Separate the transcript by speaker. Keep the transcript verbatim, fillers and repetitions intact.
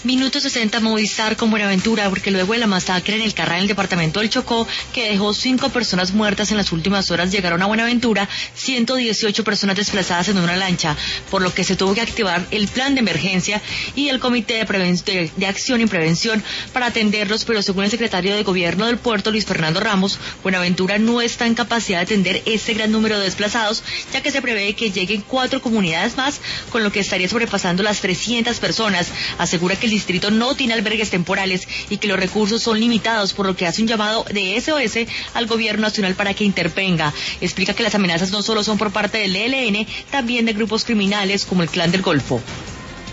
Speaker 1: Minuto sesenta Movistar con Buenaventura, porque luego de la masacre en el Carrá, en el departamento del Chocó, que dejó cinco personas muertas en las últimas horas, llegaron a Buenaventura ciento dieciocho personas desplazadas en una lancha, por lo que se tuvo que activar el plan de emergencia y el Comité de, Preven- de, de Acción y Prevención para atenderlos, pero según el secretario de Gobierno del puerto, Luis Fernando Ramos, Buenaventura no está en capacidad de atender este gran número de desplazados, ya que se prevé que lleguen cuatro comunidades más, con lo que estaría sobrepasando las trescientas personas. Asegura que el distrito no tiene albergues temporales y que los recursos son limitados, por lo que hace un llamado de S O S al gobierno nacional para que intervenga. Explica que las amenazas no solo son por parte del E L N, también de grupos criminales como el Clan del Golfo.